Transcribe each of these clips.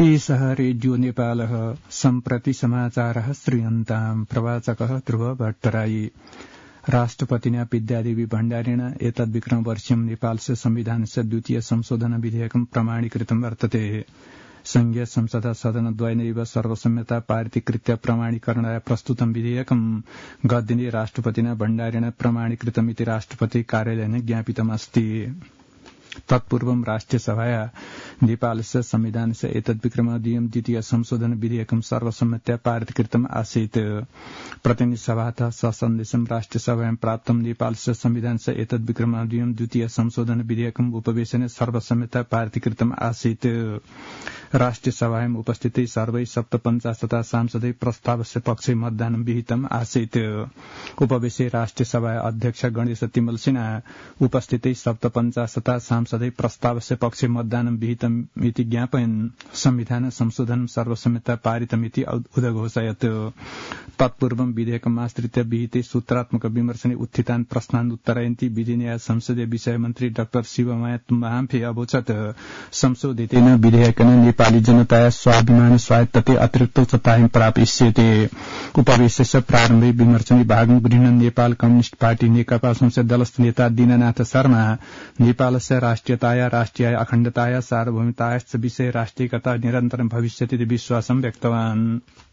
एषः रेडियो नेपालः सम्प्रति समाचारः श्रूयन्ताम् प्रवाचकः ध्रुव भट्टराई। राष्ट्रपतिना विद्यादेवी भण्डारेण एतद्विक्रमवर्षीयं नेपालस्य संविधानस्य द्वितीय संशोधन विधेयकं प्रमाणीकृतं वर्तते। संघीय संसद सदनद्वयेनैव सर्वसम्मता पारितीकृत्य प्रमाणीकरणाय प्रस्तुतं विधेयकं गतदिने राष्ट्रपतिना भण्डारेण प्रमाणीकृतमिति राष्ट्रपति कार्यालयेन ज्ञापितमस्ति। तत्पूर्वं राष्ट्रियसभाया नेपालस्य संविधानस्य एतद्विक्रमोदीयं द्वितीय संशोधन विधेयकं सर्वसम्मत्या पारितीकृतम् आसीत्। प्रतिनिधिसभातः ससन्देशं राष्ट्रियसभायां प्राप्तं नेपालस्य संविधानस्य एतद्विक्रमोदीयं द्वितीय संशोधन विधेयकम् उपवेशने सर्वसम्मत्या पारितीकृतम् आसीत्। राष्ट्रियसभायाम् उपस्थितै सर्वै 57 सांसदै प्रस्तावस्य पक्षे मतदानं विहितम् आसीत्। उपवेशे राष्ट्रियसभा अध्यक्ष गणेश तिमल सिन्हा उपस्थितै 57 सांसदै प्रस्तावस्य पक्षे मतदानं विहितमिति ज्ञापयन् संविधान संशोधन सर्वसम्मत्या पारितमिति उदघोषयत्। तत्पूर्वं विधेयकमाश्रित्य विहिते सूत्रात्मक विमर्शने उत्थितान् प्रश्नान् उत्तरयन्ती विधि न्याय संसदीय विषय मन्त्री डाक्टर शिवमाया तुम्बाहाम्फे अवोचत् संशोधितेन विधेयकेन नेपाली जनताया स्वाभिमान स्वायत्तते अतिरिक्तोच्चतायां प्रापिष्यते। उपवेशस्य प्रारम्भे विमर्शने भागं गृह्णन् नेपाल कम्युनिष्ट पार्टी नेकपा संसदीय दलस्थ नेता दीननाथ शर्मा नेपालस्य राष्ट्रियताया राष्ट्रिय अखण्डताया सार्वभौमितायाश्च विषये राष्ट्रियता निरन्तरं भविष्यति विश्वासं व्यक्तवान्।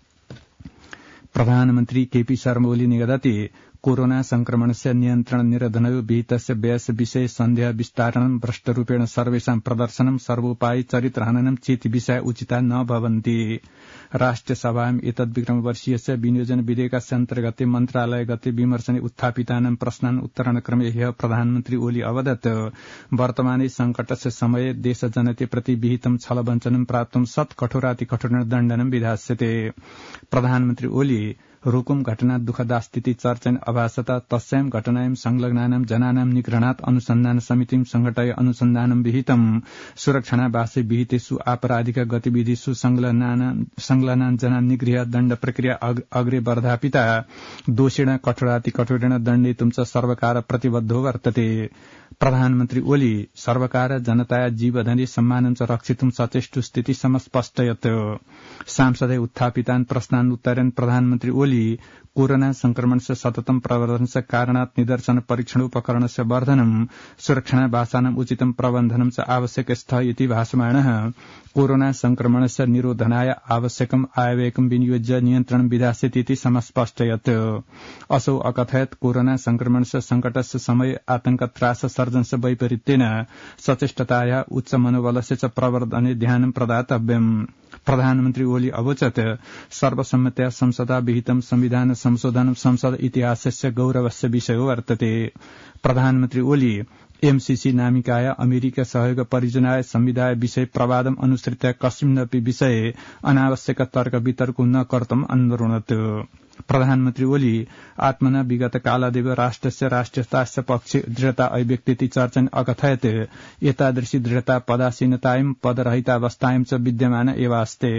प्रधानमन्त्री केपी शर्मा ओली निगदति कोरोना संक्रमणस्य नियन्त्रण निरोधनयो विहितस्य व्ययस्य विषये सन्देह विस्तारणं भ्रष्टरूपेण सर्वेषां प्रदर्शनं सर्वोपायि चरित्रहननं चेति विषय उचिता न भवन्ति। राष्ट्रियसभायाम् एतद्विक्रमवर्षीयस्य विनियोजन विधेयकस्य अन्तर्गते मन्त्रालयगते विमर्शने उत्थापितानां प्रश्नान् उत्तरणक्रमे ह्यः प्रधानमन्त्री ओली अवदत् वर्तमाने संकटस्य समये देशजनते प्रति विहितं छलवञ्चनं प्राप्तं सत् कठोरातिकठोरेण दण्डनं विधास्यते। प्रधानमन्त्री ओली रुकुम घटना दुःखदास्थिति चर्चन अभासत तस्यां घटनायां संलग्नानां जनानां निग्रहणात् अनुसन्धान समितिं संघटय अनुसन्धानं विहितं सुरक्षणावासे विहितेषु आपराधिक गतिविधिषु संलग्नान् जनान् निगृह्य दण्ड प्रक्रिया अग्रे वर्धापिता दोषिण कठोरातिकठोरेण दण्डितुं च सर्वकार प्रतिबद्धो वर्तते। प्रधानमन्त्री ओली सर्वकार जनताया जीवधने सम्मानं च रक्षितुं सचेष्टु स्थिति समस्पष्टयत्। सांसदे उत्थापितान् प्रश्नान् उत्तरन् प्रधानमन्त्री ओली कोरोना संक्रमणस्य सततं प्रवर्धनस्य कारणात् निदर्शन परीक्षणोपकरणस्य वर्धनं सुरक्षणावासानाम् उचितं प्रबन्धनं च आवश्यकस्थ इति भाषमाणः कोरोना संक्रमणस्य निरोधनाय आवश्यकम् आयव्ययकं विनियोज्य नियन्त्रणं विधास्यतीति समस्पष्टयत्। असौ अकथयत् कोरोना संक्रमणस्य संकटस्य समये आतंकत्रास सर्जनस्य वैपरीत्येन सचेष्टताया उच्च मनोबलस्य च प्रवर्धने ध्यानं प्रदातव्यम्। प्रधानमन्त्री ओली अवोचत् सर्वसम्मत्या संसदा विहितं संविधान संशोधनं संसद इतिहासस्य गौरवस्य विषयो वर्तते। प्रधानमन्त्री ओली एमसीसी नामिकाय अमेरिका सहयोग परियोजनाय संविधाय विषय प्रवादम् अनुसृत्य कस्मिन्नपि विषये अनावश्यक तर्क वितर्को न कर्तुम् अनुरोधत्। प्रधानमन्त्री ओली आत्मना विगत कालादेव राष्ट्रस्य राष्ट्रियतास्य पक्षे दृढता अभिव्यक्तिति चर्चन अकथयत् एतादृशी दृढता पदासीनतायां पदरहितावस्थायां च विद्यमान एवास्ते।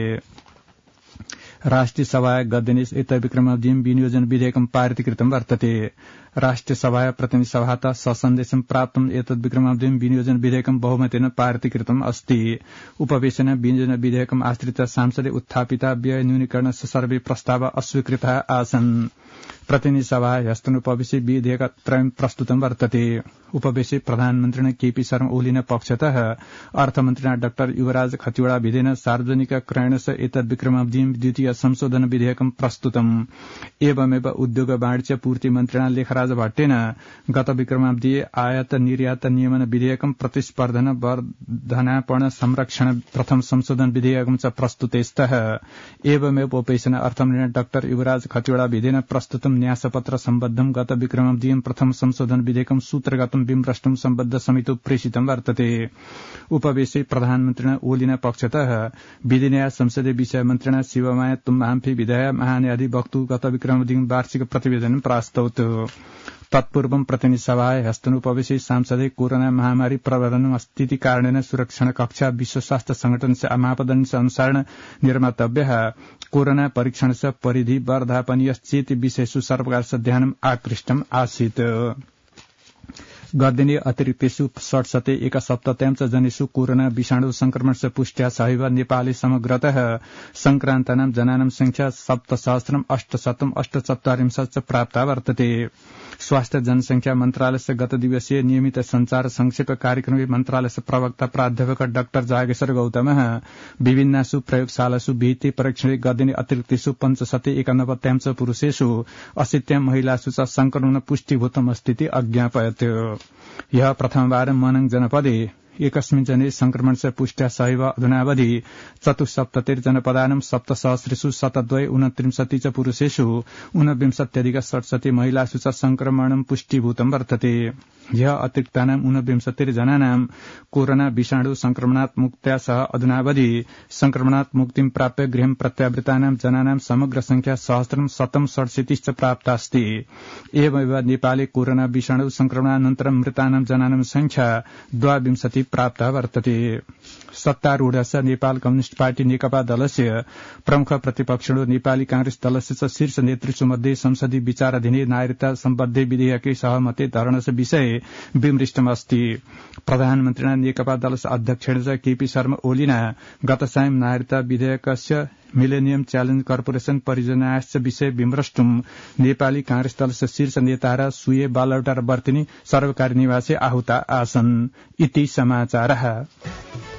राष्ट्रियसभाया गतदिने एतद्विक्रमोदीयं विनियोजन विधेयकं पारितीकृतं वर्तते। राष्ट्रियसभाया प्रतिनिधिसभातः ससन्देशं प्राप्तं एतद्विक्रमोदीयं विनियोजन विधेयकं बहुमतेन पारितीकृतम् अस्ति। उपवेशने विनियोजन विधेयकम् आश्रित्य सांसदे उत्थापिता व्यय न्यूनीकरणस्य सर्वे प्रस्ताव अस्वीकृताः आसन्। प्रतिनिधिसभा ह्यस्तनोपवेशे विधेयकत्रयं प्रस्तुतं वर्तते। उपवेशे प्रधानमन्त्रिणा केपी शर्मा ओलिना पक्षतः अर्थमन्त्रिणा डाक्टर युवराज खतिवड़ा विधेन सार्वजनिक क्रयणस्य एतद्विक्रमोदीयं द्वितीय संशोधन विधेयकं प्रस्तुतम्। एवमेव उद्योग वाणिज्य पूर्ति मन्त्रिणा लेखराज भट्टेन गत विक्रमाब्दीय आयात निर्यात नियमन विधेयकं प्रतिस्पर्धन वर्धनापण संरक्षण प्रथम संशोधन विधेयकं च प्रस्तुतेस्तः। एवमेव उपवेशने अर्थमन्त्रिणा डाक्टर युवराज खतिवड़ा विधेन प्रस्तुतं न्यासपत्र सम्बद्धं गत विक्रमाब्दीयं प्रथम संशोधन विधेयकं सूत्रगतं विमृष्टं सम्बद्ध समितौ प्रेषितं वर्तते। उपवेशे प्रधानमन्त्रिणा ओलिना पक्षतः विधि न्याय संसदीय विषय मन्त्रिणा शिवमाया तुम्बाहाम्फे विधाय महान्यायाधिवक्तु गत विक्रमाब्दीयं वार्षिक प्रतिवेदनं प्रास्तौत्। तत्पूर्वं प्रतिनिधिसभाया ह्यस्तनोपवेशे सांसदे कोरोना महामारी प्रवर्धन स्थिति कारणेन सुरक्षण कक्षा विश्व स्वास्थ्य संगठनस्य मापदण्डस्य अनुसारेण निर्मातव्यः कोरोना परीक्षणस्य परिधि वर्धापनीयश्चेति विषयेषु सर्वकारस्य ध्यानम् आकृष्टम् आसीत्। गर्दिने अतिरिक्तेषु षट्शते एक सप्तत्यां च जनेषु कोरोना विषाणु संक्रमण से पुष्ट्या सहैव नेपाले समग्रतः संक्रान्तानां जनानां संख्या 7,848 प्राप्ता वर्तते। स्वास्थ्य जनसंख्या मन्त्रालयस्य गत दिवसीय नियमित संचार संक्षेप कार्यक्रमे मन्त्रालयस्य प्रवक्ता प्राध्यापक डाक्टर जागेश्वर गौतमः विभिन्नासु प्रयोगशालासु विहिते परीक्षणे गर्दिने अतिरिक्तेषु 591 च पुरुषेषु 80 महिलासु च संक्रमण पुष्टिभूतम स्थिति अज्ञापयत्। यह प्रथमवारं मनङ जनपदे एकस्मिन् जने संक्रमण से पुष्ट्या सहैव अधुनावधि चतुस्सप्ततिर्जनपदानां 7,000 शतद्वय 29 च पुरुषेषु 49,67 महिलासु च संक्रमणं पुष्टिभूतं वर्तते। यह अतिरिक्तानां 29 जनानां कोरोना विषाणु संक्रमणात् मुक्त्या सह अधुनावधि संक्रमणात् मुक्तिं प्राप्य गृहं प्रत्यावृतानां जनानां समग्र संख्या 1,067 च प्राप्ता अस्ति। एवमेव नेपाले कोरोना विषाणु संक्रमणानन्तरं मृतानां जनानां संख्या 22 प्राप्ता वर्तते। सत्तारूढस्य नेपाल कम्युनिष्ट पार्टी नेकपा दलस्य प्रमुख प्रतिपक्षिणो नेपाली कांग्रेस दलस्य च शीर्ष नेतृत्व मध्ये संसदीय विचाराधीने नागरिकता सम्बद्धे विधेयके सहमति धरणस्य विषय विमृष्टमस्ति। प्रधानमन्त्रिणा नेकपा दलस्य अध्यक्षेण च केपी शर्मा ओलीना गत सायं नागरिकता विधेयकस्य मिलेनियम च्यालेन्ज कर्पोरेशन परियोजनास्य विषय विमृष्टुं नेपाली कांग्रेस दलस्य शीर्ष नेता सुये बालौटा र वर्तिनी सर्वकारी निवासी आहुता आसन्। इति समाचारः।